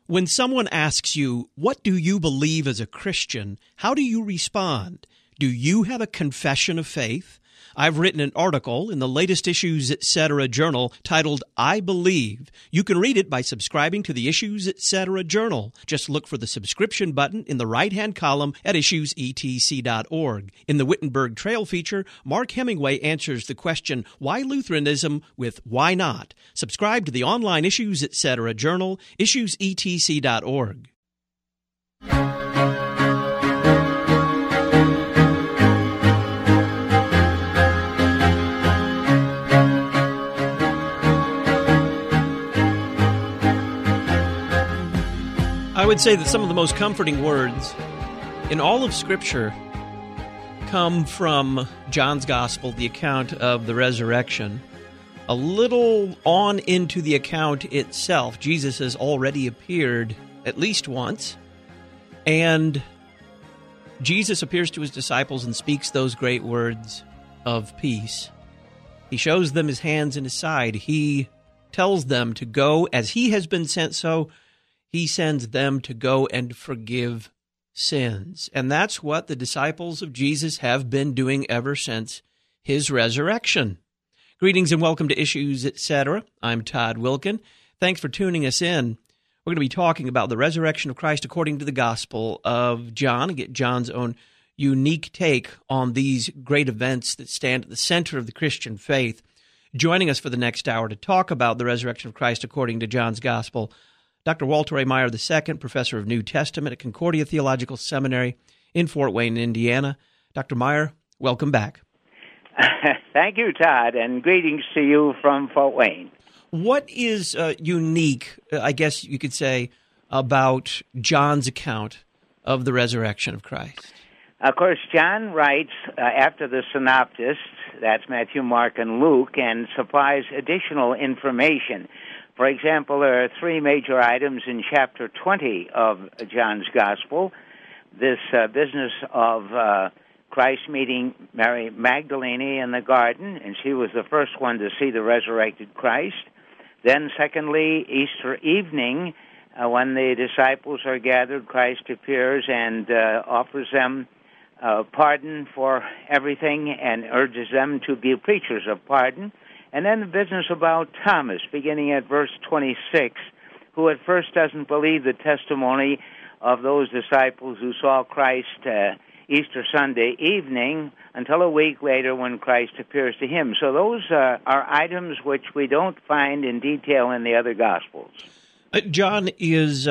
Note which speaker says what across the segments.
Speaker 1: When someone asks you, what do you believe as a Christian, how do you respond? Do you have a confession of faith? I've written an article in the latest Issues Etc. journal titled, I Believe. You can read it by subscribing to the Issues Etc. journal. Just look for the subscription button in the right-hand column at issuesetc.org. In the Wittenberg Trail feature, Mark Hemingway answers the question, why Lutheranism, with why not? Subscribe to the online Issues Etc. journal, issuesetc.org. I would say that some of the most comforting words in all of Scripture come from John's Gospel, the account of the resurrection. A little on into the account itself, Jesus has already appeared at least once, and Jesus appears to his disciples and speaks those great words of peace. He shows them his hands and his side. He tells them to go as he has been sent, so he sends them to go and forgive sins. And that's what the disciples of Jesus have been doing ever since his resurrection. Greetings and welcome to Issues Etc. I'm Todd Wilkin. Thanks for tuning us in. We're going to be talking about the resurrection of Christ according to the Gospel of John, and get John's own unique take on these great events that stand at the center of the Christian faith. Joining us for the next hour to talk about the resurrection of Christ according to John's Gospel, Dr. Walter A. Maier II, professor of New Testament at Concordia Theological Seminary in Fort Wayne, Indiana. Dr. Maier, welcome back.
Speaker 2: Thank you, Todd, and greetings to you from Fort Wayne.
Speaker 1: What is unique, I guess you could say, about John's account of the resurrection of Christ?
Speaker 2: Of course, John writes after the synoptists, that's Matthew, Mark, and Luke, and supplies additional information. For example, there are three major items in chapter 20 of John's Gospel. This business of Christ meeting Mary Magdalene in the garden, and she was the first one to see the resurrected Christ. Then, secondly, Easter evening, when the disciples are gathered, Christ appears and offers them pardon for everything and urges them to be preachers of pardon. And then the business about Thomas, beginning at verse 26, who at first doesn't believe the testimony of those disciples who saw Christ Easter Sunday evening until a week later when Christ appears to him. So those are items which we don't find in detail in the other Gospels.
Speaker 1: John is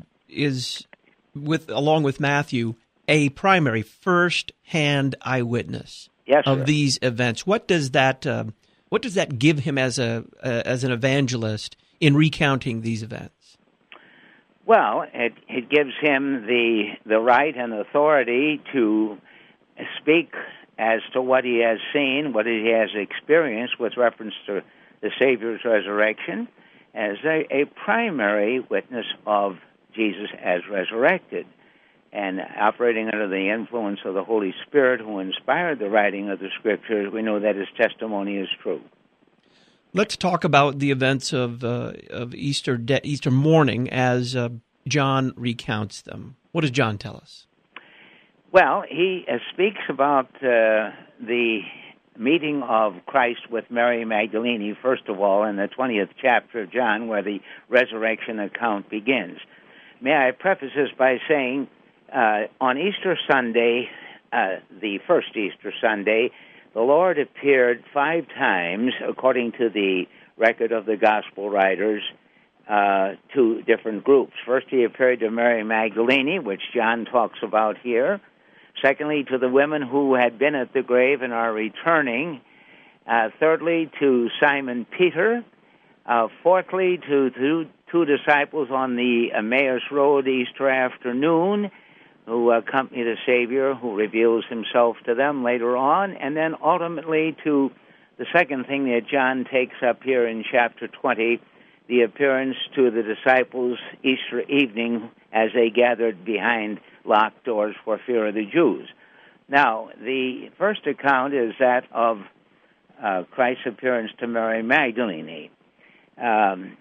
Speaker 1: along with Matthew, a primary first-hand eyewitness of these events. What does that give him as an evangelist in recounting these events?
Speaker 2: Well, it gives him the right and authority to speak as to what he has seen, what he has experienced with reference to the Savior's resurrection, as a primary witness of Jesus as resurrected, and operating under the influence of the Holy Spirit who inspired the writing of the Scriptures. We know that his testimony is true.
Speaker 1: Let's talk about the events of Easter morning as John recounts them. What does John tell us?
Speaker 2: Well, he speaks about the meeting of Christ with Mary Magdalene, first of all, in the 20th chapter of John, where the resurrection account begins. May I preface this by saying, on Easter Sunday, the first Easter Sunday, the Lord appeared 5 times, according to the record of the Gospel writers, to different groups. First, he appeared to Mary Magdalene, which John talks about here. Secondly, to the women who had been at the grave and are returning. Thirdly, to Simon Peter. Fourthly, to two disciples on the Emmaus Road Easter afternoon, who accompany the Savior, who reveals himself to them later on, and then ultimately to the second thing that John takes up here in chapter 20, the appearance to the disciples Easter evening as they gathered behind locked doors for fear of the Jews. Now, the first account is that of Christ's appearance to Mary Magdalene.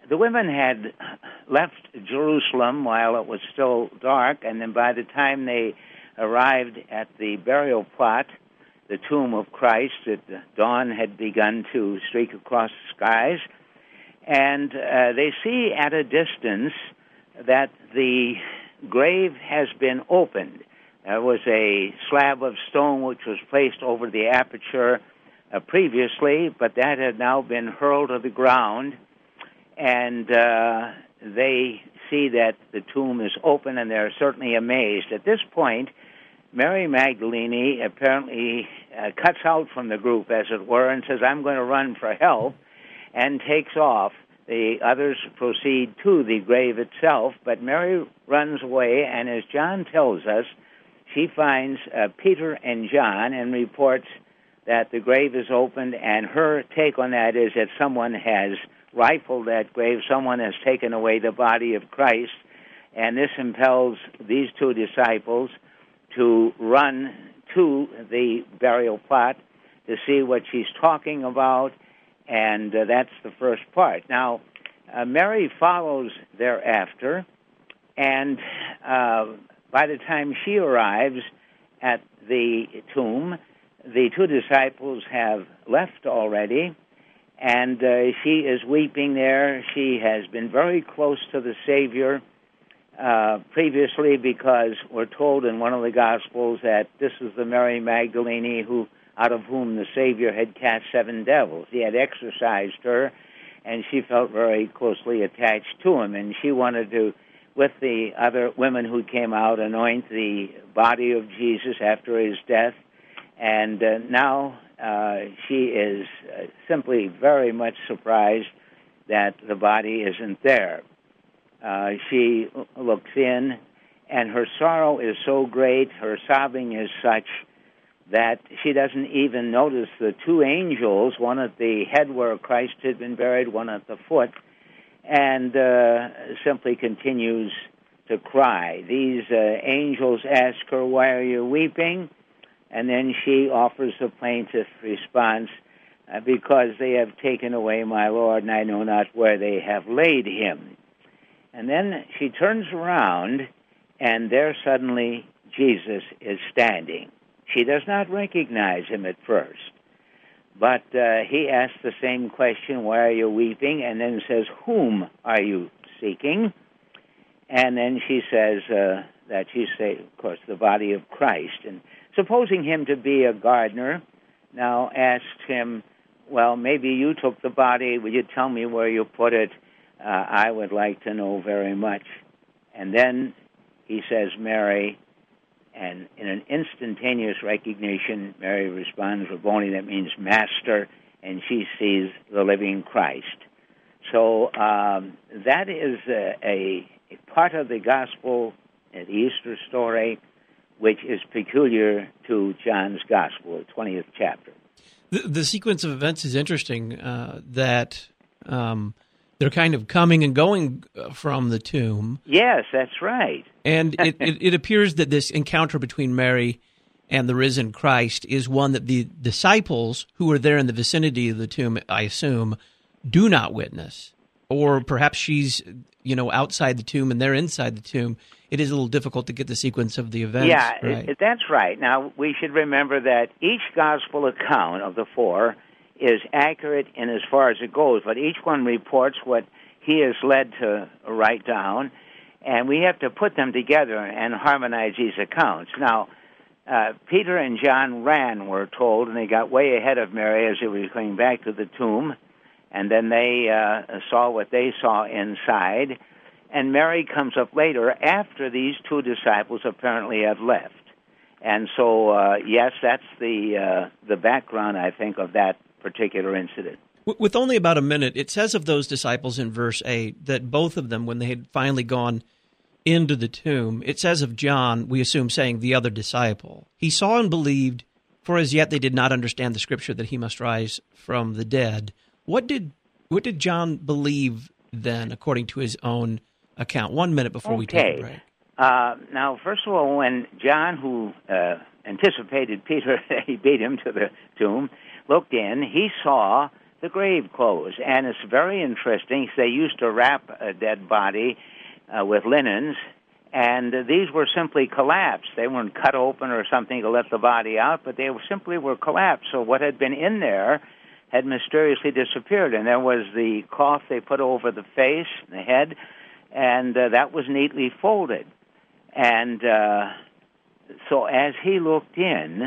Speaker 2: the women had left Jerusalem while it was still dark, and then by the time they arrived at the burial plot, the tomb of Christ, dawn had begun to streak across the skies, and they see at a distance that the grave has been opened. There was a slab of stone which was placed over the aperture previously, but that had now been hurled to the ground, and they see that the tomb is open, and they're certainly amazed. At this point, Mary Magdalene apparently cuts out from the group, as it were, and says, I'm going to run for help, and takes off. The others proceed to the grave itself, but Mary runs away, and as John tells us, she finds Peter and John and reports that the grave is opened, and her take on that is that someone has rifled that grave, someone has taken away the body of Christ, and this impels these two disciples to run to the burial plot to see what she's talking about, and that's the first part. Now, Mary follows thereafter, and by the time she arrives at the tomb, the two disciples have left already, and she is weeping there. She has been very close to the Savior previously, because we're told in one of the Gospels that this is the Mary Magdalene who, out of whom the Savior had cast 7 devils. He had exorcised her, and she felt very closely attached to him, and she wanted to, with the other women who came out, anoint the body of Jesus after his death, and now she is simply very much surprised that the body isn't there. She looks in, and her sorrow is so great, her sobbing is such, that she doesn't even notice the 2 angels, one at the head where Christ had been buried, one at the foot, and simply continues to cry. These angels ask her, why are you weeping? And then she offers a plaintive response, because they have taken away my Lord, and I know not where they have laid him. And then she turns around, and there suddenly Jesus is standing. She does not recognize him at first, but he asks the same question, why are you weeping? And then says, whom are you seeking? And then she says that she say, of course, the body of Christ. And supposing him to be a gardener, now asks him, well, maybe you took the body. Will you tell me where you put it? I would like to know very much. And then he says, Mary, and in an instantaneous recognition, Mary responds, Rabboni, that means master, and she sees the living Christ. So that is a part of the gospel, the Easter story, which is peculiar to John's gospel, the 20th chapter.
Speaker 1: The sequence of events is interesting, that they're kind of coming and going from the tomb.
Speaker 2: Yes, that's right.
Speaker 1: And it appears that this encounter between Mary and the risen Christ is one that the disciples who are there in the vicinity of the tomb, I assume, do not witness. Or perhaps she's, outside the tomb and they're inside the tomb. It is a little difficult to get the sequence of the events.
Speaker 2: Yeah,
Speaker 1: right?
Speaker 2: That's right. Now, we should remember that each gospel account of the 4 is accurate in as far as it goes, but each one reports what he is led to write down, and we have to put them together and harmonize these accounts. Now, Peter and John ran, we're told, and they got way ahead of Mary as they were going back to the tomb, and then they saw what they saw inside, and Mary comes up later after these 2 disciples apparently have left. And so, yes, that's the background, I think, of that particular incident.
Speaker 1: With only about a minute, it says of those disciples in verse 8 that both of them, when they had finally gone into the tomb, it says of John, we assume saying the other disciple, he saw and believed, for as yet they did not understand the scripture that he must rise from the dead. What did What did John believe then, according to his own account? 1 minute before we take a break.
Speaker 2: Now, first of all, when John, who anticipated Peter, he beat him to the tomb, looked in, he saw the grave clothes. And it's very interesting. They used to wrap a dead body with linens, and these were simply collapsed. They weren't cut open or something to let the body out, but they simply were collapsed. So what had been in there had mysteriously disappeared. And there was the cloth they put over the face, the head, and that was neatly folded. And so as he looked in,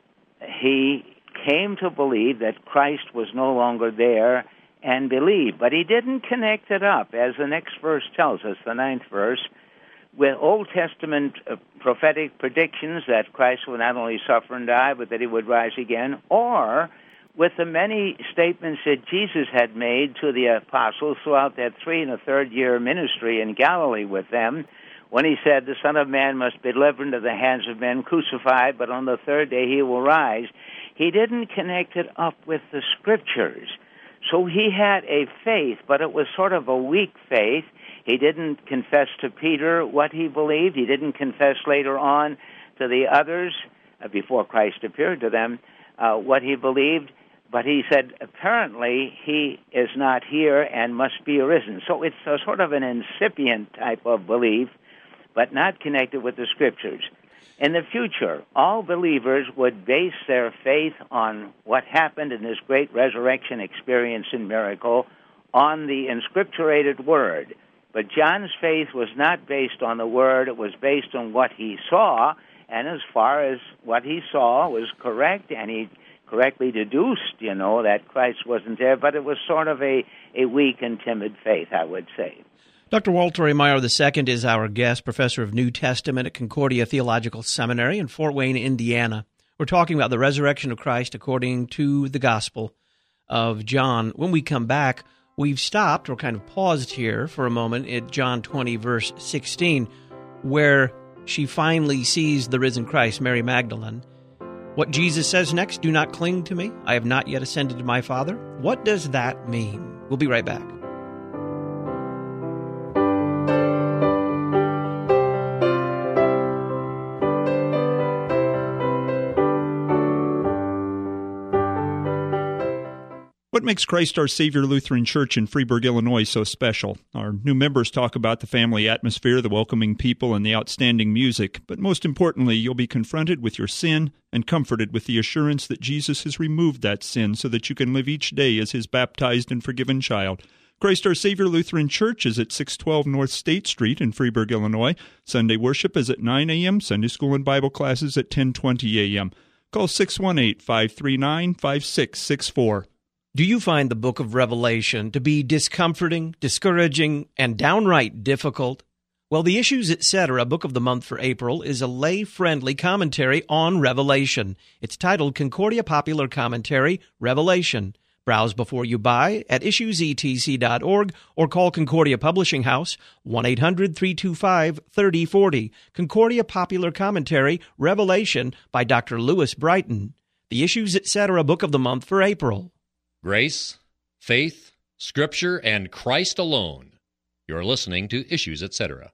Speaker 2: he came to believe that Christ was no longer there and believed. But he didn't connect it up, as the next verse tells us, the 9th verse, with Old Testament prophetic predictions that Christ would not only suffer and die, but that he would rise again, or with the many statements that Jesus had made to the apostles throughout that 3 1/3 year ministry in Galilee with them, when he said, the Son of Man must be delivered into the hands of men, crucified, but on the third day he will rise. He didn't connect it up with the Scriptures. So he had a faith, but it was sort of a weak faith. He didn't confess to Peter what he believed. He didn't confess later on to the others, before Christ appeared to them, what he believed. But he said, apparently, he is not here and must be arisen. So it's a sort of an incipient type of belief, but not connected with the Scriptures. In the future, all believers would base their faith on what happened in this great resurrection experience and miracle on the inscripturated Word. But John's faith was not based on the Word. It was based on what he saw, and as far as what he saw was correct, and he correctly deduced, that Christ wasn't there, but it was sort of a weak and timid faith, I would say.
Speaker 1: Dr. Walter A. Maier II is our guest, professor of New Testament at Concordia Theological Seminary in Fort Wayne, Indiana. We're talking about the resurrection of Christ according to the Gospel of John. When we come back, we've stopped or kind of paused here for a moment at John 20, verse 16, where she finally sees the risen Christ, Mary Magdalene. What Jesus says next, do not cling to me. I have not yet ascended to my Father. What does that mean? We'll be right back.
Speaker 3: What makes Christ Our Savior Lutheran Church in Freeburg, Illinois so special? Our new members talk about the family atmosphere, the welcoming people, and the outstanding music. But most importantly, you'll be confronted with your sin and comforted with the assurance that Jesus has removed that sin so that you can live each day as His baptized and forgiven child. Christ Our Savior Lutheran Church is at 612 North State Street in Freeburg, Illinois. Sunday worship is at 9 a.m., Sunday school and Bible classes at 10:20 a.m. Call 618-539-5664.
Speaker 1: Do you find the book of Revelation to be discomforting, discouraging, and downright difficult? Well, the Issues, Etc. Book of the Month for April is a lay-friendly commentary on Revelation. It's titled Concordia Popular Commentary, Revelation. Browse before you buy at issuesetc.org or call Concordia Publishing House, 1-800-325-3040. Concordia Popular Commentary, Revelation by Dr. Lewis Brighton. The Issues, Etc. Book of the Month for April.
Speaker 4: Grace, faith, Scripture, and Christ alone. You're listening to Issues, Etc.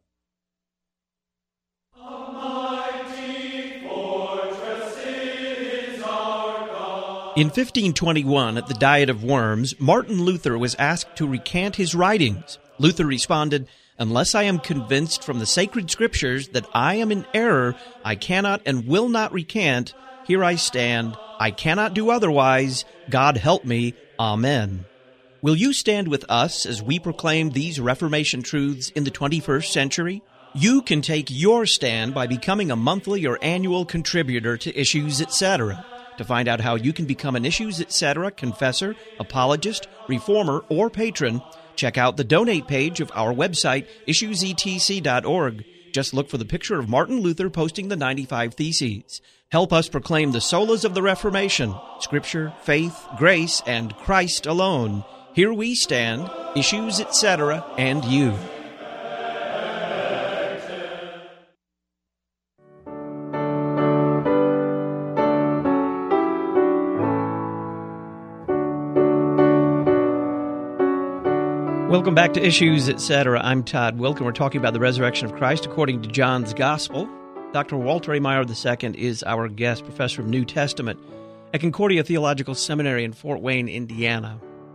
Speaker 1: In 1521, at the Diet of Worms, Martin Luther was asked to recant his writings. Luther responded, "Unless I am convinced from the sacred Scriptures that I am in error, I cannot and will not recant. Here I stand. I cannot do otherwise. God help me. Amen." Will you stand with us as we proclaim these Reformation truths in the 21st century? You can take your stand by becoming a monthly or annual contributor to Issues, Etc. To find out how you can become an Issues, Etc. confessor, apologist, reformer, or patron, check out the donate page of our website, issuesetc.org. Just look for the picture of Martin Luther posting the 95 Theses. Help us proclaim the solas of the Reformation, Scripture, faith, grace, and Christ alone. Here we stand, Issues, Etc., and you. Welcome back to Issues, Etc. I'm Todd Wilken. We're talking about the resurrection of Christ according to John's Gospel. Dr. Walter A. Maier II is our guest, professor of New Testament at Concordia Theological Seminary in Fort Wayne, Indiana.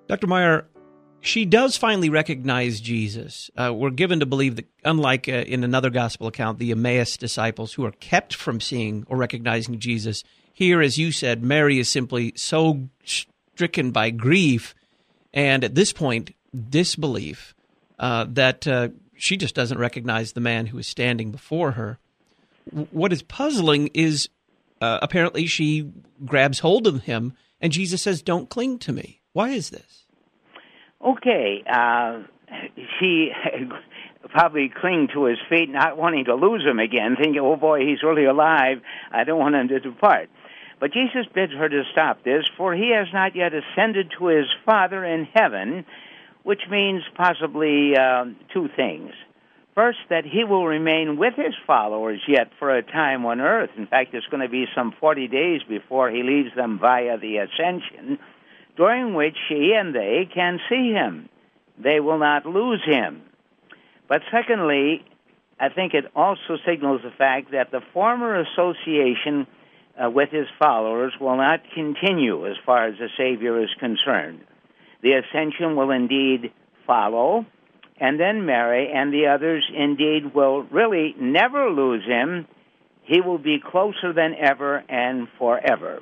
Speaker 1: Dr. Meyer, she does finally recognize Jesus. We're given to believe that, unlike in another gospel account, the Emmaus disciples who are kept from seeing or recognizing Jesus, here, as you said, Mary is simply so stricken by grief and, at this point, disbelief that she just doesn't recognize the man who is standing before her. What is puzzling is apparently she grabs hold of him, and Jesus says, "Don't cling to me." Why is this?
Speaker 2: Okay, she probably clinging to his feet, not wanting to lose him again, thinking, oh boy, he's really alive, I don't want him to depart. But Jesus bids her to stop this, for he has not yet ascended to his Father in heaven, which means possibly two things. First, that he will remain with his followers yet for a time on earth. In fact, it's going to be some 40 days before he leaves them via the ascension, during which she and they can see him. They will not lose him. But secondly, I think it also signals the fact that the former association with his followers will not continue as far as the Savior is concerned. The ascension will indeed follow, and then Mary and the others indeed will really never lose him. He will be closer than ever and forever.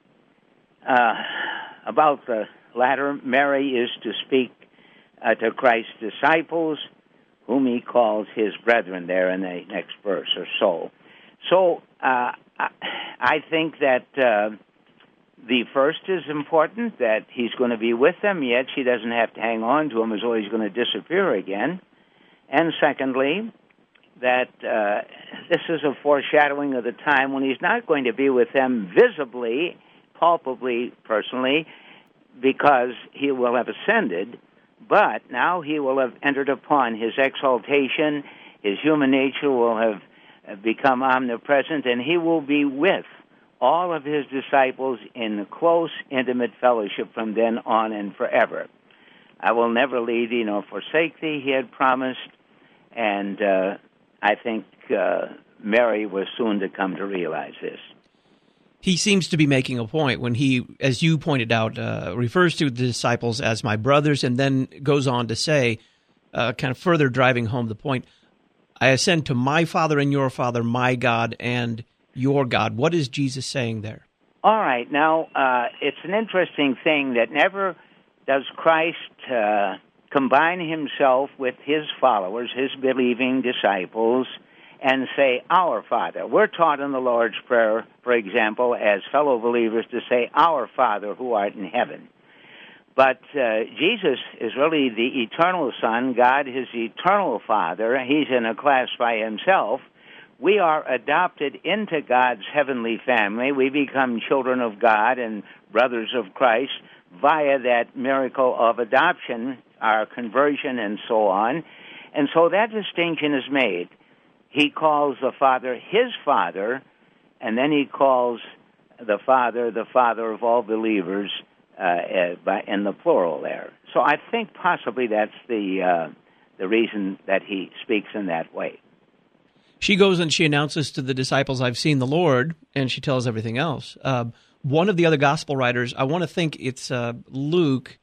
Speaker 2: About the latter, Mary is to speak to Christ's disciples, whom he calls his brethren there in the next verse or so. So I think that the first is important, that he's going to be with them, yet she doesn't have to hang on to him as though he's going to disappear again. And secondly, that this is a foreshadowing of the time when he's not going to be with them visibly, palpably, personally, because he will have ascended, but now he will have entered upon his exaltation, his human nature will have become omnipresent, and he will be with all of his disciples in close, intimate fellowship from then on and forever. I will never leave thee nor forsake thee, he had promised, and I think Mary was soon to come to realize this.
Speaker 1: He seems to be making a point when he, as you pointed out, refers to the disciples as my brothers, and then goes on to say, kind of further driving home the point, I ascend to my Father and your Father, my God and your God. What is Jesus saying there?
Speaker 2: All right. Now, it's an interesting thing that never does Christ combine himself with his followers, his believing disciples, and say, our Father. We're taught in the Lord's Prayer, for example, as fellow believers to say, our Father who art in heaven. But Jesus is really the eternal Son, God his eternal Father. He's in a class by himself. We are adopted into God's heavenly family. We become children of God and brothers of Christ via that miracle of adoption, our conversion, and so on. And so that distinction is made. He calls the Father his Father, and then he calls the Father of all believers in the plural there. So I think possibly that's the reason that he speaks in that way.
Speaker 1: She goes and she announces to the disciples, I've seen the Lord, and she tells everything else. One of the other gospel writers, I want to think it's Luke,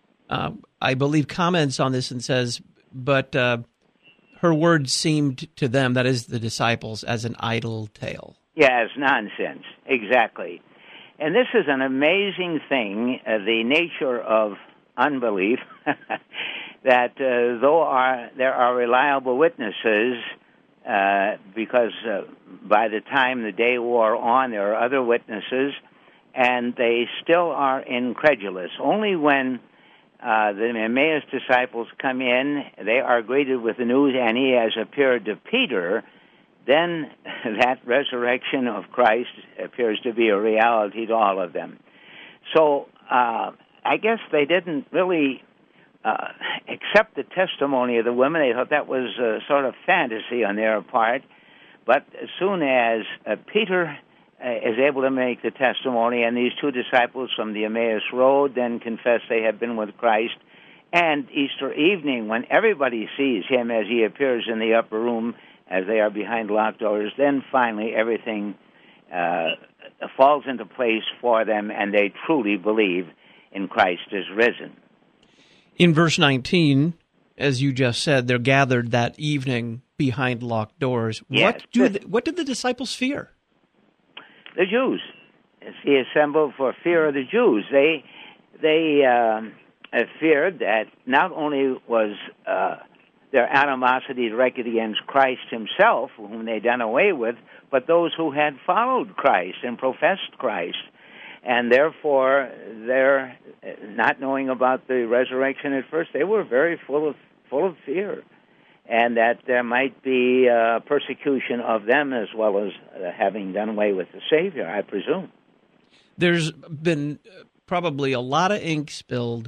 Speaker 1: I believe, comments on this and says, but her words seemed to them, that is the disciples, as an idle tale.
Speaker 2: Yeah, it's nonsense, exactly. And this is an amazing thing, the nature of unbelief, that though there are reliable witnesses, because by the time the day wore on, there are other witnesses, and they still are incredulous. Only when the Emmaus disciples come in, they are greeted with the news, and he has appeared to Peter, then that resurrection of Christ appears to be a reality to all of them. So I guess they didn't really accept the testimony of the women. They thought that was a sort of fantasy on their part. But as soon as Peter is able to make the testimony, and these two disciples from the Emmaus Road then confess they have been with Christ, and Easter evening, when everybody sees him as he appears in the upper room, as they are behind locked doors, then finally everything falls into place for them, and they truly believe in Christ as risen.
Speaker 1: In verse 19, as you just said, they're gathered that evening behind locked doors.
Speaker 2: Yes.
Speaker 1: What did the disciples fear?
Speaker 2: The Jews. He assembled for fear of the Jews. They feared that not only was their animosity directed against Christ himself, whom they'd done away with, but those who had followed Christ and professed Christ. And therefore, they're not knowing about the resurrection at first, they were very full of fear, and that there might be persecution of them as well as having done away with the Savior, I presume.
Speaker 1: There's been probably a lot of ink spilled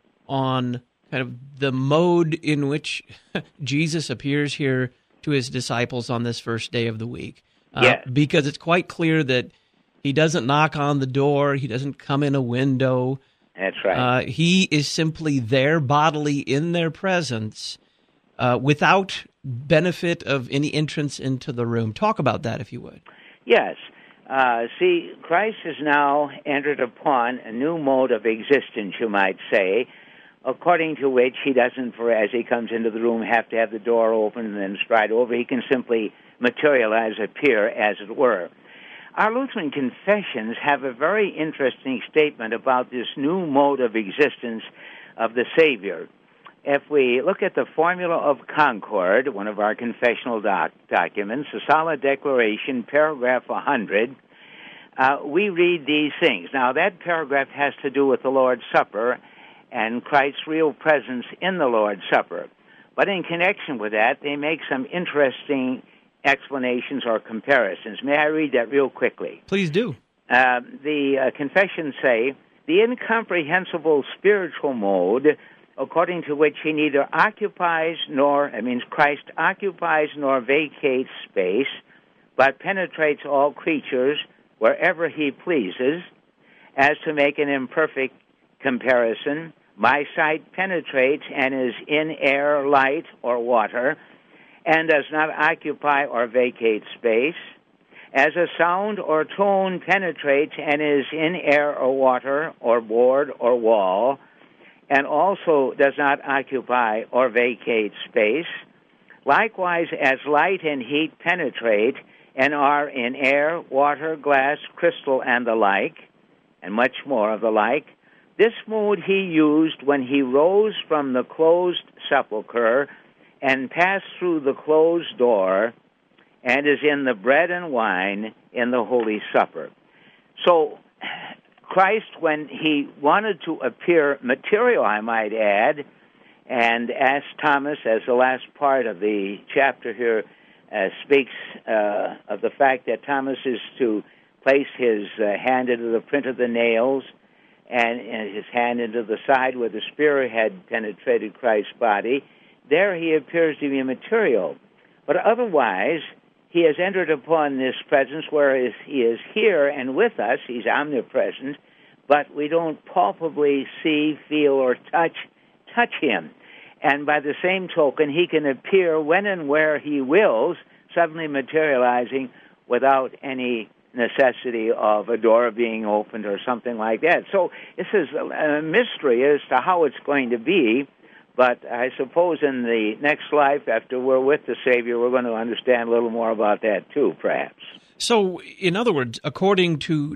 Speaker 1: on kind of the mode in which Jesus appears here to his disciples on this first day of the week.
Speaker 2: Yes.
Speaker 1: Because it's quite clear that he doesn't knock on the door, he doesn't come in a window.
Speaker 2: That's right.
Speaker 1: He is simply there bodily in their presence without benefit of any entrance into the room. Talk about that, if you would.
Speaker 2: Yes. See, Christ has now entered upon a new mode of existence, you might say, according to which he doesn't, as he comes into the room, have to have the door open and then stride over. He can simply materialize, appear, as it were. Our Lutheran confessions have a very interesting statement about this new mode of existence of the Savior. If we look at the Formula of Concord, one of our confessional documents, the Solid Declaration, paragraph 100, we read these things. Now, that paragraph has to do with the Lord's Supper and Christ's real presence in the Lord's Supper. But in connection with that, they make some interesting explanations or comparisons. May I read that real quickly?
Speaker 1: Please do.
Speaker 2: The confessions say, the incomprehensible spiritual mode, according to which he neither occupies Christ occupies nor vacates space, but penetrates all creatures wherever he pleases. As to make an imperfect comparison, my sight penetrates and is in air, light, or water, and does not occupy or vacate space. As a sound or tone penetrates and is in air or water or board or wall, and also does not occupy or vacate space. Likewise, as light and heat penetrate and are in air, water, glass, crystal, and the like, and much more of the like, this mode he used when he rose from the closed sepulchre and passed through the closed door, and is in the bread and wine in the Holy Supper. So, Christ, when he wanted to appear material, I might add, and asked Thomas, as the last part of the chapter here speaks of the fact that Thomas is to place his hand into the print of the nails and his hand into the side where the spear had penetrated Christ's body, there he appears to be material. But otherwise, he has entered upon this presence, whereas he is here and with us, he's omnipresent, but we don't palpably see, feel, or touch him. And by the same token, he can appear when and where he wills, suddenly materializing without any necessity of a door being opened or something like that. So this is a mystery as to how it's going to be. But I suppose in the next life, after we're with the Savior, we're going to understand a little more about that too, perhaps.
Speaker 1: So, in other words, according to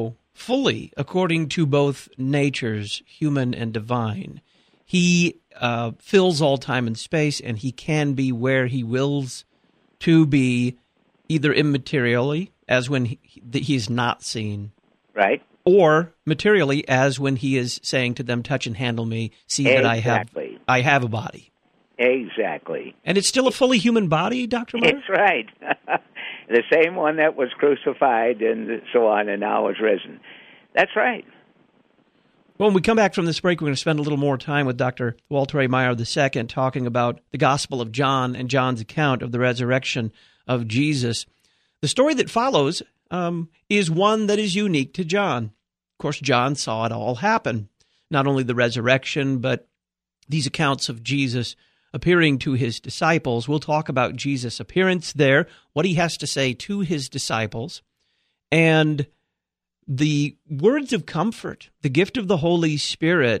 Speaker 1: both natures, human and divine, he fills all time and space, and he can be where he wills to be, either immaterially, as when he is not seen.
Speaker 2: Right.
Speaker 1: Or materially, as when he is saying to them, touch and handle me, see that I have a body.
Speaker 2: Exactly.
Speaker 1: And it's still a fully human body, Dr. Miller?
Speaker 2: That's right. The same one that was crucified and so on and now is risen. That's right.
Speaker 1: Well, when we come back from this break, we're going to spend a little more time with Dr. Walter A. Maier II talking about the Gospel of John and John's account of the resurrection of Jesus. The story that follows is one that is unique to John. Of course, John saw it all happen, not only the resurrection, but these accounts of Jesus appearing to his disciples. We'll talk about Jesus' appearance there, what he has to say to his disciples, and the words of comfort, the gift of the Holy Spirit,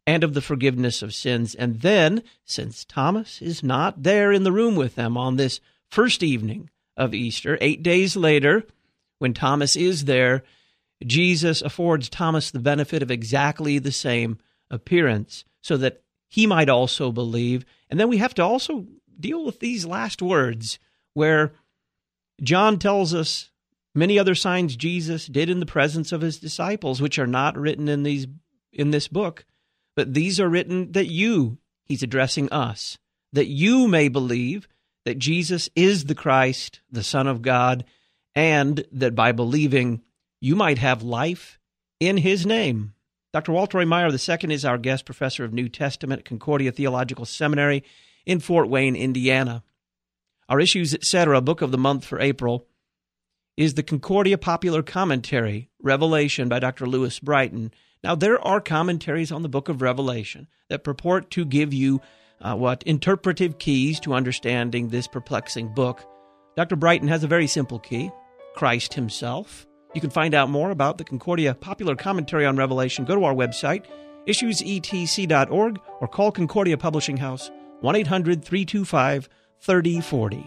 Speaker 1: and of the forgiveness of sins. And then, since Thomas is not there in the room with them on this first evening of Easter, 8 days later, when Thomas is there, Jesus affords Thomas the benefit of exactly the same appearance so that he might also believe. And then we have to also deal with these last words where John tells us many other signs Jesus did in the presence of his disciples, which are not written in this book, but these are written that you, he's addressing us, that you may believe that Jesus is the Christ, the Son of God, and that by believing you might have life in his name. Dr. Walter A. Maier II is our guest professor of New Testament at Concordia Theological Seminary in Fort Wayne, Indiana. Our Issues, Etc. book of the month for April is the Concordia Popular Commentary, Revelation by Dr. Lewis Brighton. Now, there are commentaries on the book of Revelation that purport to give you interpretive keys to understanding this perplexing book. Dr. Brighton has a very simple key, Christ himself. You can find out more about the Concordia Popular Commentary on Revelation. Go to our website, issuesetc.org, or call Concordia Publishing House, 1-800-325-3040.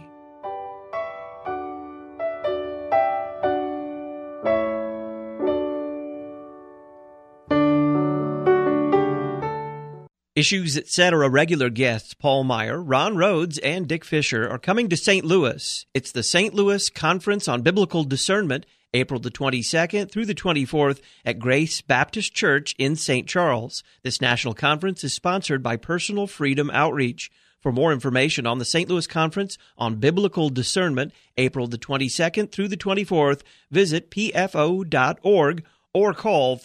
Speaker 1: Issues, Etc. regular guests Paul Maier, Ron Rhodes, and Dick Fisher are coming to St. Louis. It's the St. Louis Conference on Biblical Discernment, April the 22nd through the 24th at Grace Baptist Church in St. Charles. This national conference is sponsored by Personal Freedom Outreach. For more information on the St. Louis Conference on Biblical Discernment, April the 22nd through the 24th, visit pfo.org or call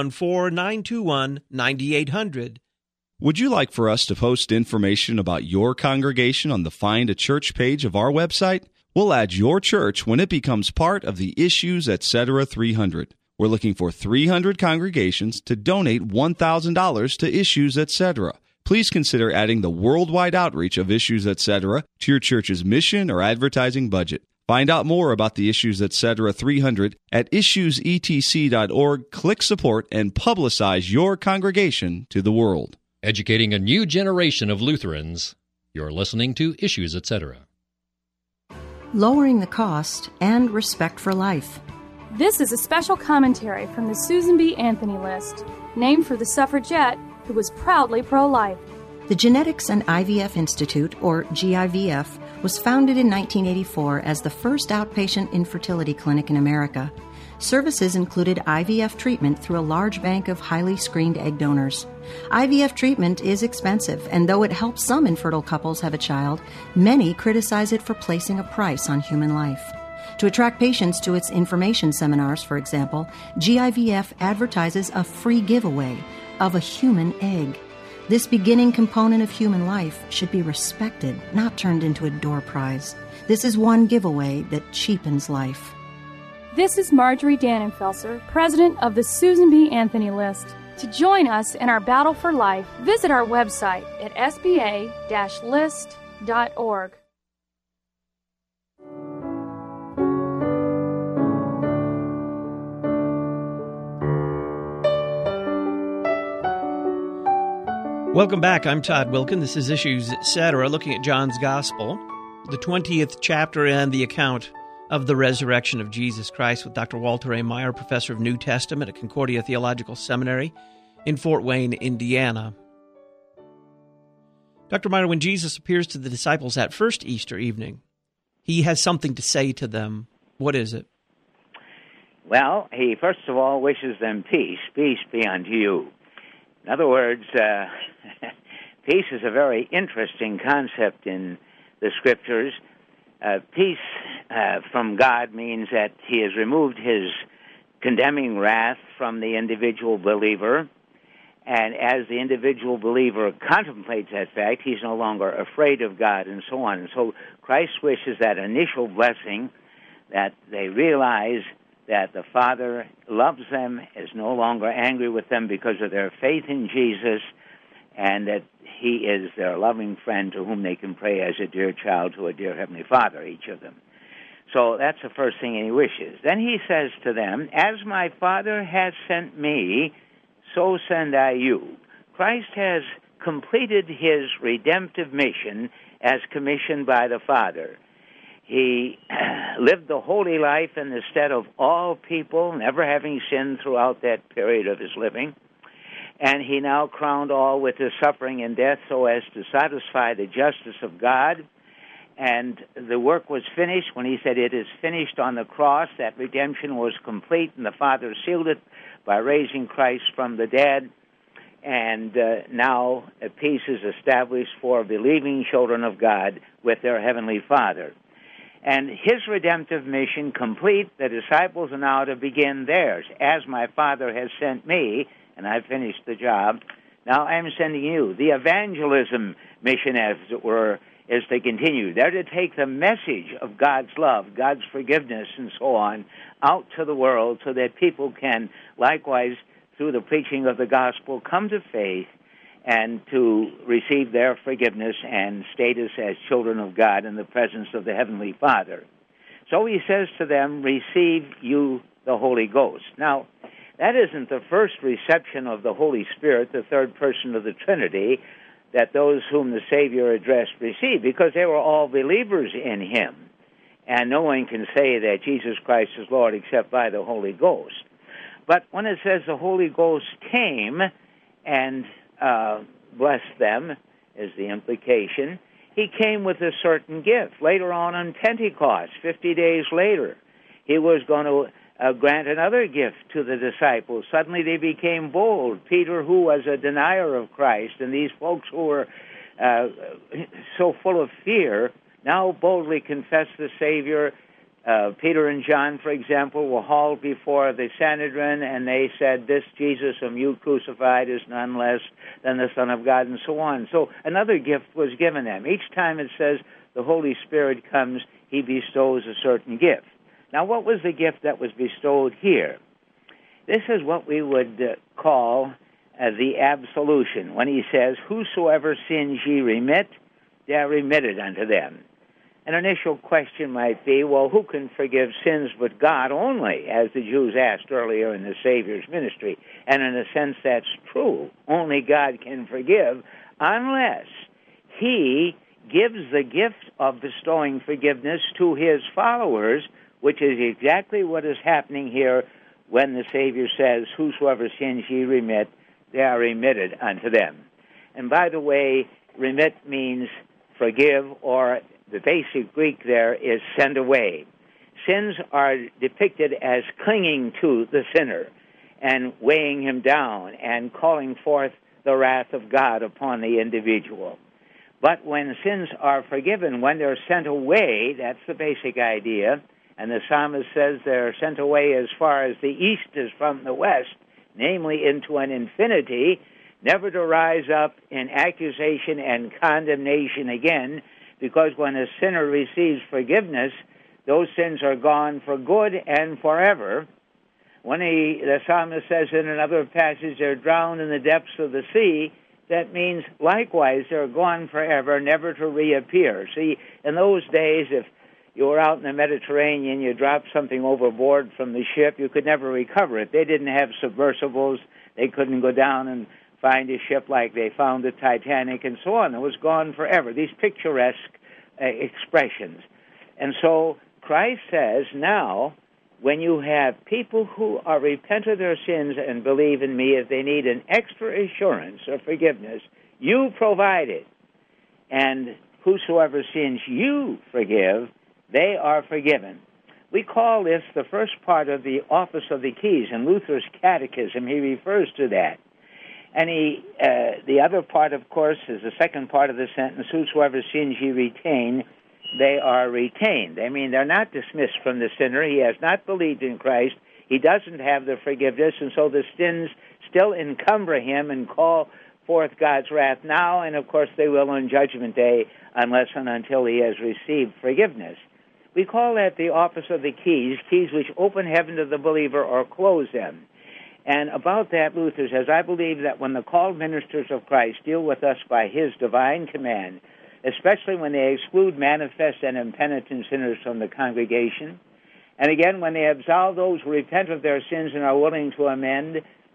Speaker 1: 314-921-9800.
Speaker 5: Would you like for us to post information about your congregation on the Find a Church page of our website? We'll add your church when it becomes part of the Issues, Etc. 300. We're looking for 300 congregations to donate $1,000 to Issues, Etc. Please consider adding the worldwide outreach of Issues, Etc. to your church's mission or advertising budget. Find out more about the Issues, Etc. 300 at issuesetc.org. Click support and publicize your congregation to the world.
Speaker 4: Educating a new generation of Lutherans. You're listening to Issues, Etc.
Speaker 6: Lowering the cost and respect for life.
Speaker 7: This is a special commentary from the Susan B. Anthony List, named for the suffragette who was proudly pro-life.
Speaker 6: The Genetics and IVF Institute, or GIVF, was founded in 1984 as the first outpatient infertility clinic in America. Services included IVF treatment through a large bank of highly screened egg donors. IVF treatment is expensive, and though it helps some infertile couples have a child, many criticize it for placing a price on human life. To attract patients to its information seminars, for example, GIVF advertises a free giveaway of a human egg. This beginning component of human life should be respected, not turned into a door prize. This is one giveaway that cheapens life.
Speaker 7: This is Marjorie Dannenfelser, president of the Susan B. Anthony List. To join us in our battle for life, visit our website at sba-list.org.
Speaker 1: Welcome back. I'm Todd Wilkin. This is Issues, Etc., looking at John's Gospel, the 20th chapter and the account of the resurrection of Jesus Christ with Dr. Walter A. Maier, professor of New Testament at Concordia Theological Seminary in Fort Wayne, Indiana. Dr. Maier, when Jesus appears to the disciples that first Easter evening, he has something to say to them. What is it?
Speaker 2: Well, he first of all wishes them peace. Peace be unto you. In other words, peace is a very interesting concept in the Scriptures. Peace from God means that he has removed his condemning wrath from the individual believer, and as the individual believer contemplates that fact, he's no longer afraid of God, and so on. And so Christ wishes that initial blessing, that they realize that the Father loves them, is no longer angry with them because of their faith in Jesus, and that he is their loving friend to whom they can pray as a dear child to a dear Heavenly Father, each of them. So that's the first thing he wishes. Then he says to them, as my Father has sent me, so send I you. Christ has completed his redemptive mission as commissioned by the Father. He lived the holy life in the stead of all people, never having sinned throughout that period of his living. And he now crowned all with his suffering and death so as to satisfy the justice of God. And the work was finished when he said, "It is finished" on the cross. That redemption was complete, and the Father sealed it by raising Christ from the dead. And now peace is established for believing children of God with their Heavenly Father. And his redemptive mission complete, the disciples are now to begin theirs. As my Father has sent me, and I've finished the job, now I'm sending you. The evangelism mission, as it were, is to continue. They're to take the message of God's love, God's forgiveness, and so on, out to the world so that people can likewise, through the preaching of the gospel, come to faith and to receive their forgiveness and status as children of God in the presence of the Heavenly Father. So he says to them, "Receive you the Holy Ghost." Now, that isn't the first reception of the Holy Spirit, the third person of the Trinity, that those whom the Savior addressed received, because they were all believers in him. And no one can say that Jesus Christ is Lord except by the Holy Ghost. But when it says the Holy Ghost came and blessed them, is the implication, he came with a certain gift. Later on Pentecost, 50 days later, he was going to grant another gift to the disciples. Suddenly they became bold. Peter, who was a denier of Christ, and these folks who were so full of fear, now boldly confessed the Savior. Peter and John, for example, were hauled before the Sanhedrin, and they said, "This Jesus whom you crucified is none less than the Son of God," and so on. So another gift was given them. Each time it says the Holy Spirit comes, he bestows a certain gift. Now, what was the gift that was bestowed here? This is what we would call the absolution, when he says, "Whosoever sins ye remit, they are remitted unto them." An initial question might be, well, who can forgive sins but God only, as the Jews asked earlier in the Savior's ministry? And in a sense, that's true. Only God can forgive unless he gives the gift of bestowing forgiveness to his followers, which is exactly what is happening here when the Savior says, "Whosoever sins ye remit, they are remitted unto them." And by the way, remit means forgive, or the basic Greek there is send away. Sins are depicted as clinging to the sinner and weighing him down and calling forth the wrath of God upon the individual. But when sins are forgiven, when they're sent away, that's the basic idea. And the psalmist says they're sent away as far as the east is from the west, namely into an infinity, never to rise up in accusation and condemnation again, because when a sinner receives forgiveness, those sins are gone for good and forever. When the psalmist says in another passage, they're drowned in the depths of the sea, that means likewise they're gone forever, never to reappear. See, in those days, if you were out in the Mediterranean, you dropped something overboard from the ship, you could never recover it. They didn't have submersibles. They couldn't go down and find a ship like they found the Titanic and so on. It was gone forever, these picturesque expressions. And so Christ says now, when you have people who are repent of their sins and believe in me, if they need an extra assurance of forgiveness, you provide it. And whosoever sins you forgive, they are forgiven. We call this the first part of the office of the keys. In Luther's catechism, he refers to that. And the other part, of course, is the second part of the sentence, "Whosoever sins ye retain, they are retained." I mean, they're not dismissed from the sinner. He has not believed in Christ. He doesn't have the forgiveness, and so the sins still encumber him and call forth God's wrath now, and of course they will on Judgment Day, unless and until he has received forgiveness. We call that the office of the keys, keys which open heaven to the believer or close them. And about that, Luther says, "I believe that when the called ministers of Christ deal with us by his divine command, especially when they exclude manifest and impenitent sinners from the congregation, and again when they absolve those who repent of their sins and are willing to amend,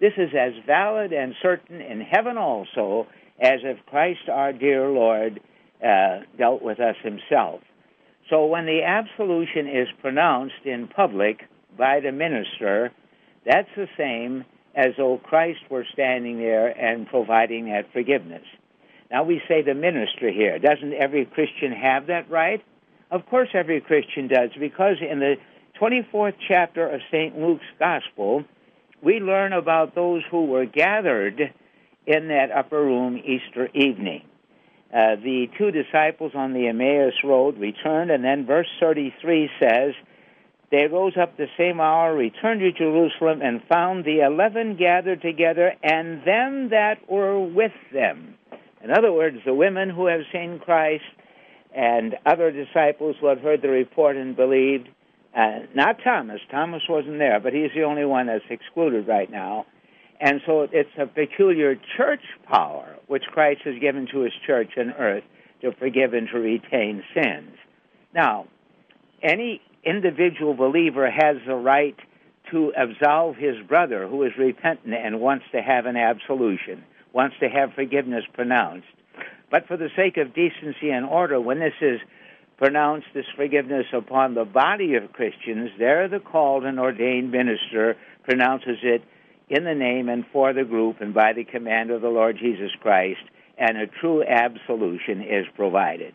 Speaker 2: This is as valid and certain in heaven also as if Christ our dear Lord dealt with us himself. So when the absolution is pronounced in public by the minister, that's the same as though Christ were standing there and providing that forgiveness. Now we say the minister here. Doesn't every Christian have that right? Of course every Christian does, because in the 24th chapter of St. Luke's Gospel, we learn about those who were gathered in that upper room Easter evening. The two disciples on the Emmaus Road returned, and then verse 33 says, they rose up the same hour, returned to Jerusalem, and found the 11 gathered together, and them that were with them. In other words, the women who have seen Christ and other disciples who have heard the report and believed. Not Thomas. Thomas wasn't there, but he's the only one that's excluded right now. And so it's a peculiar church power which Christ has given to his church on earth to forgive and to retain sins. Now, any individual believer has the right to absolve his brother who is repentant and wants to have an absolution, wants to have forgiveness pronounced. But for the sake of decency and order, when this is pronounced, this forgiveness upon the body of Christians, there the called and ordained minister pronounces it in the name and for the group and by the command of the Lord Jesus Christ, and a true absolution is provided.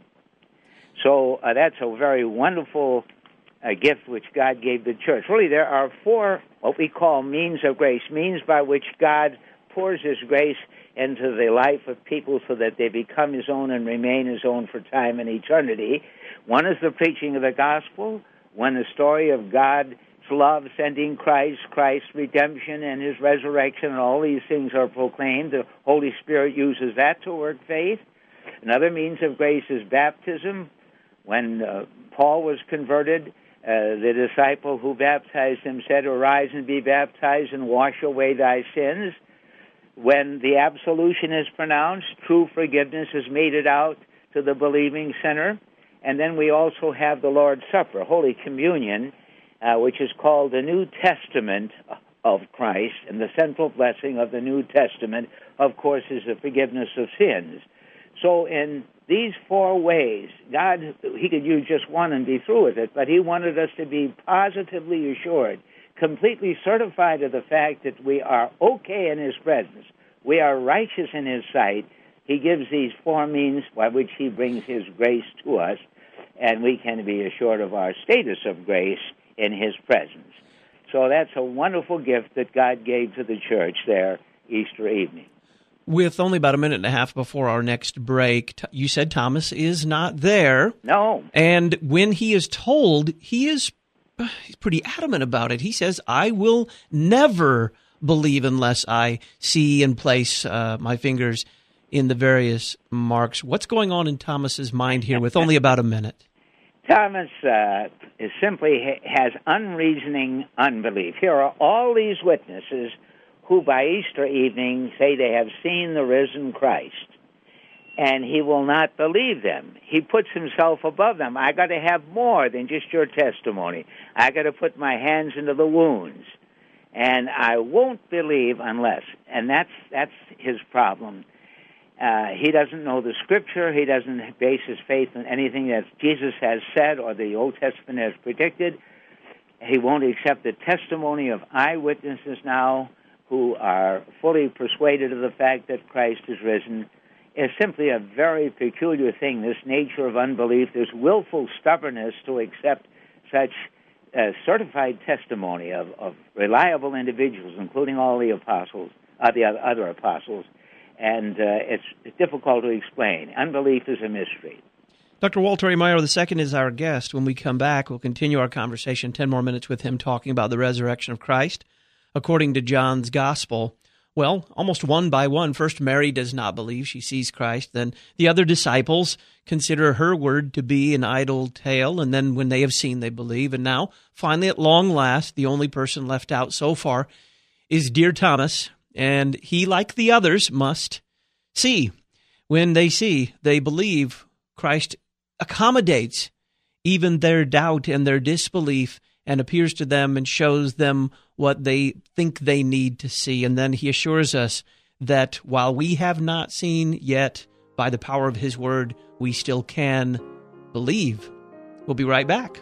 Speaker 2: So that's a very wonderful gift which God gave the church. Really, there are four what we call means of grace, means by which God pours his grace into the life of people so that they become his own and remain his own for time and eternity. One is the preaching of the gospel, one the story of God's love sending Christ, Christ's redemption and his resurrection, and all these things are proclaimed. The Holy Spirit uses that to work faith. Another means of grace is baptism. When Paul was converted, the disciple who baptized him said, "Arise and be baptized and wash away thy sins." When the absolution is pronounced, true forgiveness is meted out to the believing sinner. And then we also have the Lord's Supper, Holy Communion, which is called the New Testament of Christ. And the central blessing of the New Testament, of course, is the forgiveness of sins. So in these four ways, God, he could use just one and be through with it, but he wanted us to be positively assured, completely certified of the fact that we are okay in his presence. We are righteous in his sight. He gives these four means by which he brings his grace to us, and we can be assured of our status of grace in his presence. So that's a wonderful gift that God gave to the church there Easter evening.
Speaker 1: With only about a minute and a half before our next break, you said Thomas is not there.
Speaker 2: No.
Speaker 1: And when he is told, he's pretty adamant about it. He says, I will never believe unless I see and place my fingers in the various marks. What's going on in Thomas's mind here with only about a minute?
Speaker 2: Thomas is simply has unreasoning unbelief. Here are all these witnesses who by Easter evening say they have seen the risen Christ, and he will not believe them. He puts himself above them. I got to have more than just your testimony. I got to put my hands into the wounds, and I won't believe unless. And that's his problem. He doesn't know the Scripture. He doesn't base his faith on anything that Jesus has said or the Old Testament has predicted. He won't accept the testimony of eyewitnesses now who are fully persuaded of the fact that Christ is risen. Is simply a very peculiar thing, this nature of unbelief, this willful stubbornness to accept such certified testimony of reliable individuals, including all the apostles, the other apostles. And it's difficult to explain. Unbelief is a mystery.
Speaker 1: Dr. Walter A. Maier II is our guest. When we come back, we'll continue our conversation, 10 more minutes with him talking about the resurrection of Christ. According to John's Gospel, well, almost one by one, first Mary does not believe. She sees Christ. Then the other disciples consider her word to be an idle tale. And then when they have seen, they believe. And now, finally, at long last, the only person left out so far is dear Thomas. And he, like the others, must see. When they see, they believe. Christ accommodates even their doubt and their disbelief and appears to them and shows them what they think they need to see. And then he assures us that while we have not seen yet, by the power of his word, we still can believe. We'll be right back.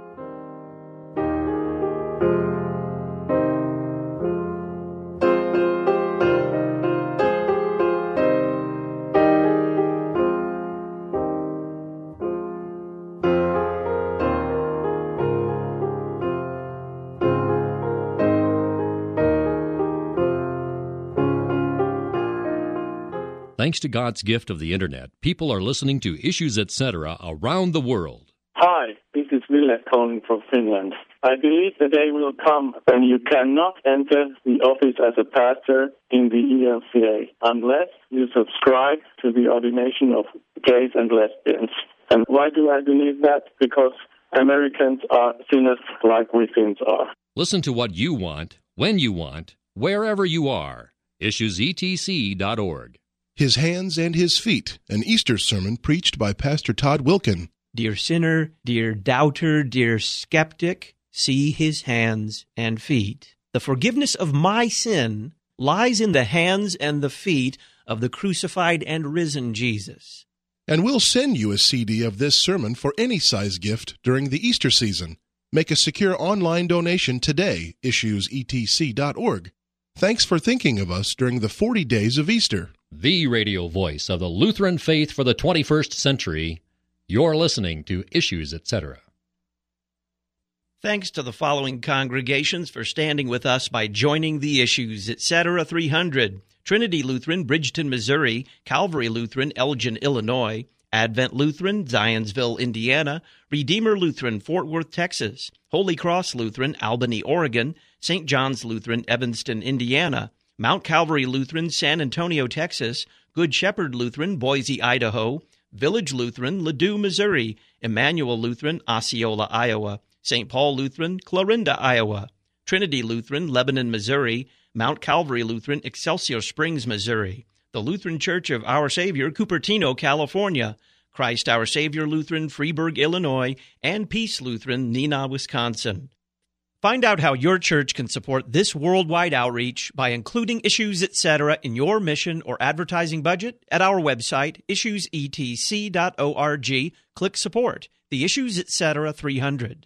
Speaker 4: Thanks to God's gift of the Internet, people are listening to Issues Etc. around the world.
Speaker 8: Hi, this is Ville calling from Finland. I believe the day will come when you cannot enter the office as a pastor in the ELCA unless you subscribe to the ordination of gays and lesbians. And why do I believe that? Because Americans are sinners like we Finns are.
Speaker 4: Listen to what you want, when you want, wherever you are. IssuesETC.org.
Speaker 9: His Hands and His Feet, an Easter sermon preached by Pastor Todd Wilkin.
Speaker 1: Dear sinner, dear doubter, dear skeptic, see his hands and feet. The forgiveness of my sin lies in the hands and the feet of the crucified and risen Jesus.
Speaker 9: And we'll send you a CD of this sermon for any size gift during the Easter season. Make a secure online donation today, issuesetc.org. Thanks for thinking of us during the 40 days of Easter.
Speaker 4: The radio voice of the Lutheran faith for the 21st century. You're listening to Issues, Etc.
Speaker 1: Thanks to the following congregations for standing with us by joining the Issues, Etc. 300. Trinity Lutheran, Bridgeton, Missouri. Calvary Lutheran, Elgin, Illinois. Advent Lutheran, Zionsville, Indiana. Redeemer Lutheran, Fort Worth, Texas. Holy Cross Lutheran, Albany, Oregon. St. John's Lutheran, Evanston, Indiana. Mount Calvary Lutheran, San Antonio, Texas. Good Shepherd Lutheran, Boise, Idaho. Village Lutheran, Ladue, Missouri. Emmanuel Lutheran, Osceola, Iowa. St. Paul Lutheran, Clarinda, Iowa. Trinity Lutheran, Lebanon, Missouri. Mount Calvary Lutheran, Excelsior Springs, Missouri. The Lutheran Church of Our Savior, Cupertino, California. Christ Our Savior Lutheran, Freeburg, Illinois. And Peace Lutheran, Neenah, Wisconsin. Find out how your church can support this worldwide outreach by including Issues, Etc. in your mission or advertising budget at our website, issuesetc.org. Click Support, the Issues, Etc. 300.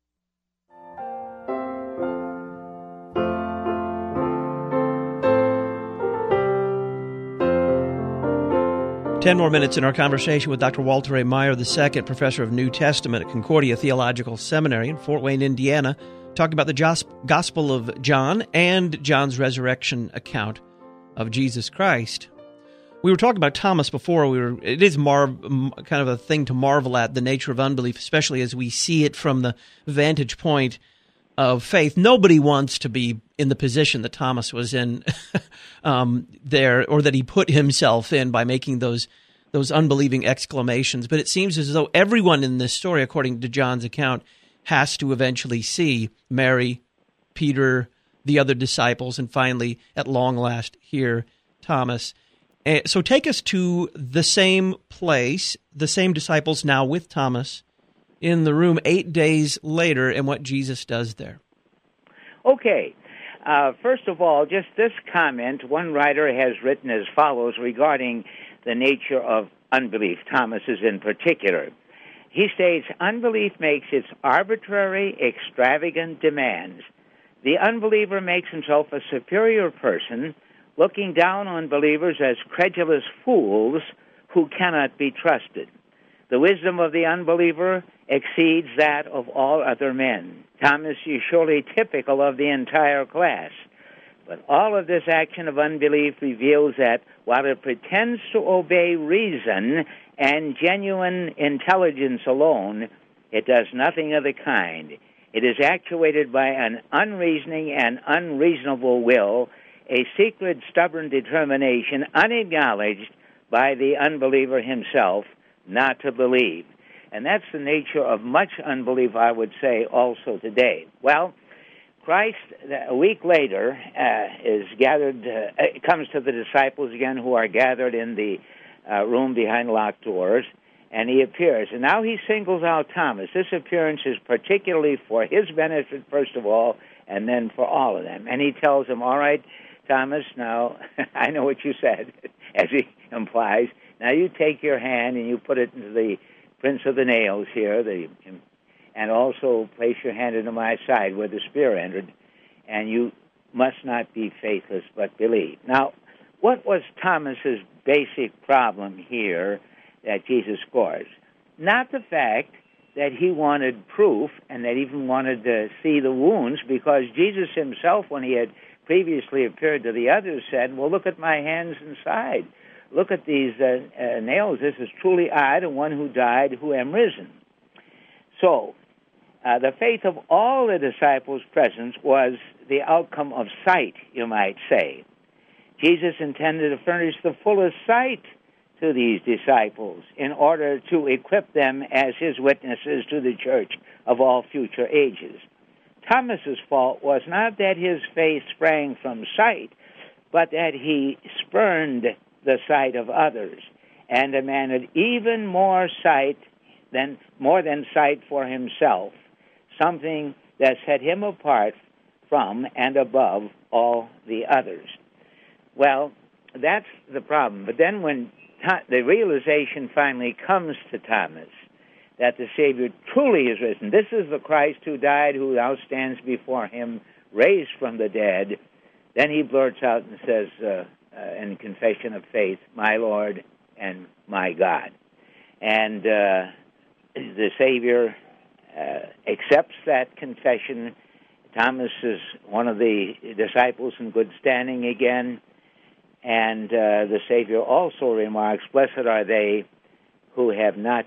Speaker 1: Ten more minutes in our conversation with Dr. Walter A. Maier II, professor of New Testament at Concordia Theological Seminary in Fort Wayne, Indiana, talking about the Gospel of John and John's resurrection account of Jesus Christ. We were talking about Thomas before. It is kind of a thing to marvel at, the nature of unbelief, especially as we see it from the vantage point of faith. Nobody wants to be in the position that Thomas was in there, or that he put himself in by making those unbelieving exclamations. But it seems as though everyone in this story, according to John's account, has to eventually see Mary, Peter, the other disciples, and finally, at long last, here, Thomas. So take us to the same place, the same disciples now with Thomas in the room 8 days later, and what Jesus does there.
Speaker 2: Okay. First of all, just this comment, one writer has written as follows regarding the nature of unbelief, Thomas's in particular. He states, unbelief makes its arbitrary, extravagant demands. The unbeliever makes himself a superior person, looking down on believers as credulous fools who cannot be trusted. The wisdom of the unbeliever exceeds that of all other men. Thomas is surely typical of the entire class. But all of this action of unbelief reveals that while it pretends to obey reason and genuine intelligence alone, it does nothing of the kind. It is actuated by an unreasoning and unreasonable will, a secret, stubborn determination unacknowledged by the unbeliever himself not to believe. And that's the nature of much unbelief, I would say, also today. Well, Christ, a week later, is gathered, comes to the disciples again who are gathered in the room behind locked doors, and he appears. And now he singles out Thomas. This appearance is particularly for his benefit, first of all, and then for all of them. And he tells him, all right, Thomas, now, I know what you said, as he implies. Now you take your hand and you put it into the prints of the nails here, and also place your hand into my side where the spear entered, and you must not be faithless but believe. Now, what was Thomas's basic problem here that Jesus scores? Not the fact that he wanted proof and that he even wanted to see the wounds, because Jesus himself, when he had previously appeared to the others, said, well, look at my hands and side. Look at these nails. This is truly I, the one who died, who am risen. So, the faith of all the disciples present was the outcome of sight, you might say. Jesus intended to furnish the fullest sight to these disciples in order to equip them as his witnesses to the church of all future ages. Thomas's fault was not that his faith sprang from sight, but that he spurned the sight of others and demanded even more than sight for himself, something that set him apart from and above all the others. Well, that's the problem. But then when the realization finally comes to Thomas that the Savior truly is risen, this is the Christ who died, who now stands before him, raised from the dead, then he blurts out and says, in confession of faith, my Lord and my God. And the Savior accepts that confession. Thomas is one of the disciples in good standing again. And the Savior also remarks, blessed are they who have not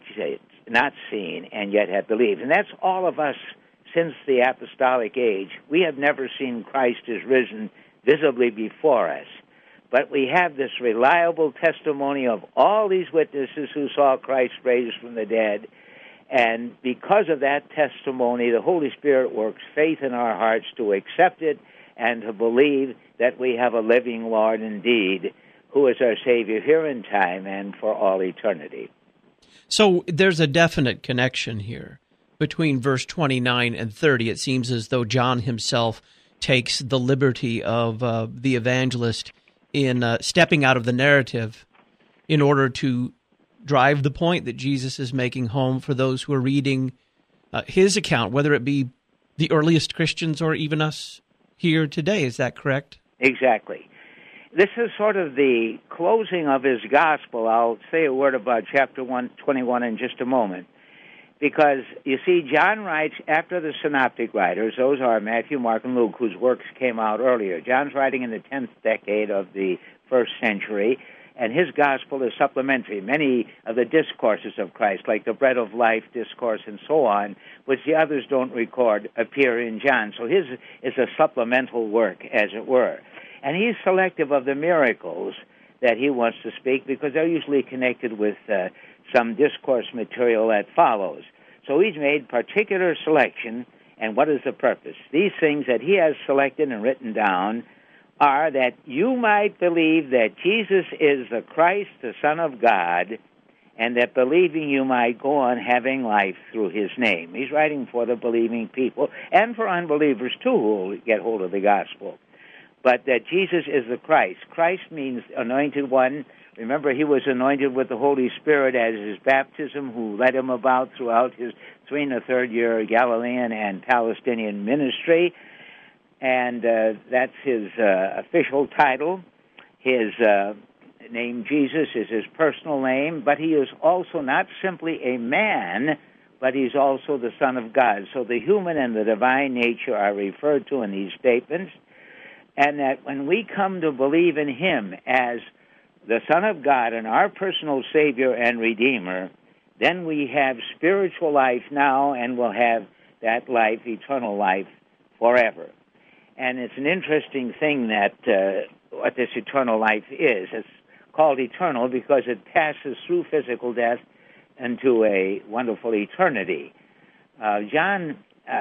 Speaker 2: seen and yet have believed. And that's all of us since the apostolic age. We have never seen Christ as risen visibly before us. But we have this reliable testimony of all these witnesses who saw Christ raised from the dead. And because of that testimony, the Holy Spirit works faith in our hearts to accept it and to believe that we have a living Lord indeed, who is our Savior here in time and for all eternity.
Speaker 1: So there's a definite connection here between verse 29 and 30. It seems as though John himself takes the liberty of the evangelist in stepping out of the narrative in order to drive the point that Jesus is making home for those who are reading his account, whether it be the earliest Christians or even us here today. Is that correct?
Speaker 2: Exactly. This is sort of the closing of his gospel. I'll say a word about chapter 21 in just a moment. Because, you see, John writes after the synoptic writers. Those are Matthew, Mark, and Luke, whose works came out earlier. John's writing in the 10th decade of the first century, and his gospel is supplementary. Many of the discourses of Christ, like the Bread of Life discourse and so on, which the others don't record, appear in John. So his is a supplemental work, as it were. And he's selective of the miracles that he wants to speak because they're usually connected with some discourse material that follows. So he's made particular selection, and what is the purpose? These things that he has selected and written down are that you might believe that Jesus is the Christ, the Son of God, and that believing you might go on having life through his name. He's writing for the believing people and for unbelievers, too, who will get hold of the gospel. But that Jesus is the Christ. Christ means anointed one. Remember, he was anointed with the Holy Spirit at his baptism, who led him about throughout his 3 1/3 year Galilean and Palestinian ministry. And that's his official title. His name, Jesus, is his personal name, but he is also not simply a man, but he's also the Son of God. So the human and the divine nature are referred to in these statements, and that when we come to believe in him as the Son of God and our personal Savior and Redeemer, then we have spiritual life now and will have that life, eternal life, forever. And it's an interesting thing that what this eternal life is. It's called eternal because it passes through physical death into a wonderful eternity. John,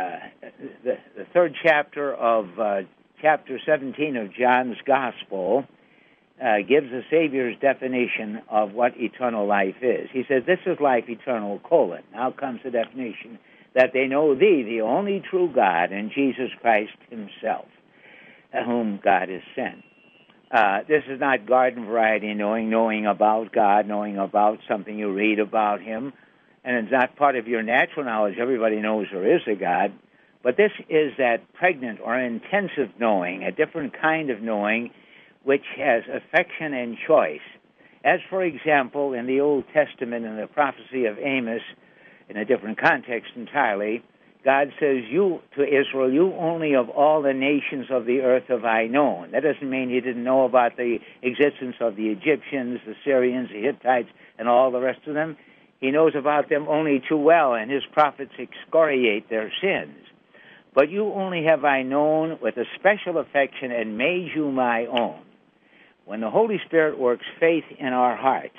Speaker 2: the third chapter of chapter 17 of John's Gospel gives the Savior's definition of what eternal life is. He says, this is life eternal, colon. Now comes the definition, that they know thee, the only true God, and Jesus Christ himself, whom God has sent. This is not garden variety knowing about God, knowing about something you read about him, and it's not part of your natural knowledge. Everybody knows there is a God, but this is that pregnant or intensive knowing, a different kind of knowing, which has affection and choice. As, for example, in the Old Testament, in the prophecy of Amos, in a different context entirely, God says, you, to Israel, you only of all the nations of the earth have I known. That doesn't mean he didn't know about the existence of the Egyptians, the Syrians, the Hittites, and all the rest of them. He knows about them only too well, and his prophets excoriate their sins. But you only have I known with a special affection and made you my own. When the Holy Spirit works faith in our hearts,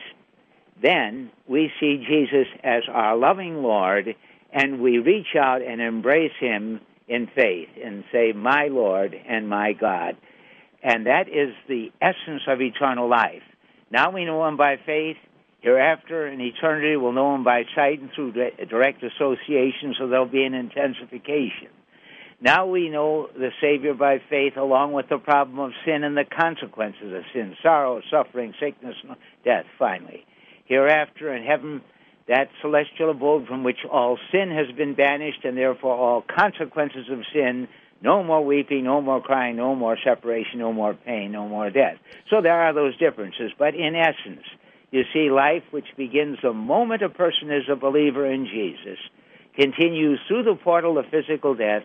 Speaker 2: then we see Jesus as our loving Lord, and we reach out and embrace him in faith and say, my Lord and my God. And that is the essence of eternal life. Now we know him by faith. Hereafter, in eternity, we'll know him by sight and through direct association, so there'll be an intensification. Now we know the Savior by faith, along with the problem of sin and the consequences of sin, sorrow, suffering, sickness, death, finally. Hereafter, in heaven, that celestial abode from which all sin has been banished, and therefore all consequences of sin, no more weeping, no more crying, no more separation, no more pain, no more death. So there are those differences, but in essence, you see, life, which begins the moment a person is a believer in Jesus, continues through the portal of physical death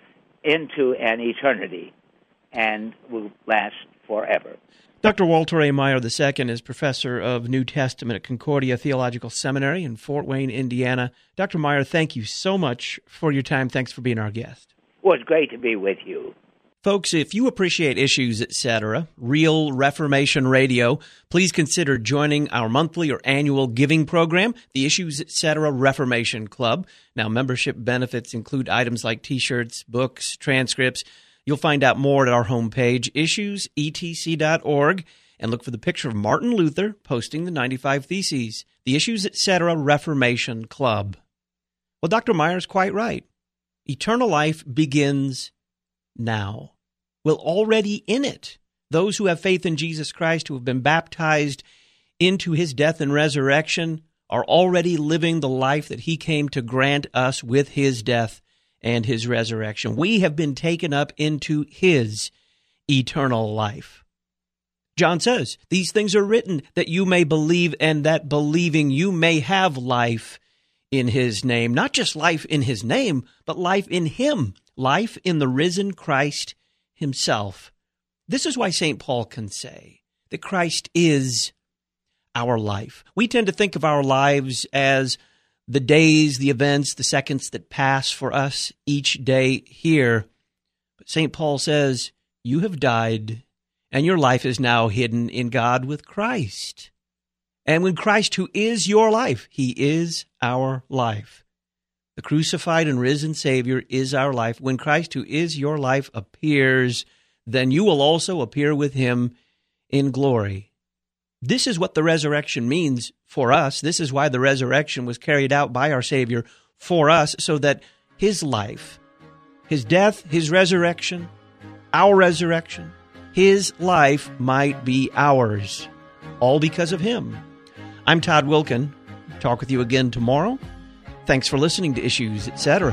Speaker 2: into an eternity and will last forever.
Speaker 1: Dr. Walter A. Maier II is professor of New Testament at Concordia Theological Seminary in Fort Wayne, Indiana. Dr. Maier, thank you so much for your time. Thanks for being our guest.
Speaker 2: Well, it's great to be with you.
Speaker 1: Folks, if you appreciate Issues, Etc., Real Reformation Radio, please consider joining our monthly or annual giving program, the Issues, Etc. Reformation Club. Now, membership benefits include items like T-shirts, books, transcripts. You'll find out more at our homepage, issuesetc.org, and look for the picture of Martin Luther posting the 95 Theses, the Issues, Etc. Reformation Club. Well, Dr. Maier's quite right. Eternal life begins now. We're already in it. Those who have faith in Jesus Christ, who have been baptized into his death and resurrection, are already living the life that he came to grant us with his death and his resurrection. We have been taken up into his eternal life. John says, these things are written that you may believe, and that believing you may have life in his name. Not just life in his name, but life in him. Life in the risen Christ himself. This is why St. Paul can say that Christ is our life. We tend to think of our lives as the days, the events, the seconds that pass for us each day here. But St. Paul says, you have died, and your life is now hidden in God with Christ. And when Christ, who is your life, he is our life. The crucified and risen Savior is our life. When Christ, who is your life, appears, then you will also appear with him in glory. This is what the resurrection means for us. This is why the resurrection was carried out by our Savior for us, so that his life, his death, his resurrection, our resurrection, his life might be ours, all because of him. I'm Todd Wilkin. Talk with you again tomorrow. Thanks for listening to Issues, Etc.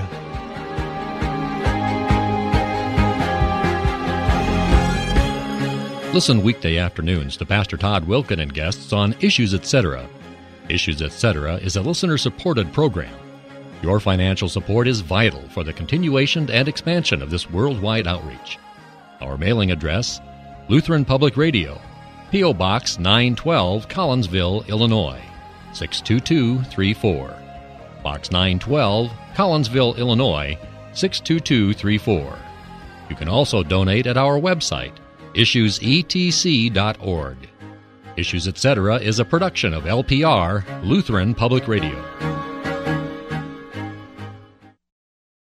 Speaker 4: Listen weekday afternoons to Pastor Todd Wilkin and guests on Issues, Etc. Issues, Etc. is a listener-supported program. Your financial support is vital for the continuation and expansion of this worldwide outreach. Our mailing address, Lutheran Public Radio, P.O. Box 912, Collinsville, Illinois, 62234. Box 912, Collinsville, Illinois, 62234. You can also donate at our website, issuesetc.org. Issues, Etc. is a production of LPR, Lutheran Public Radio.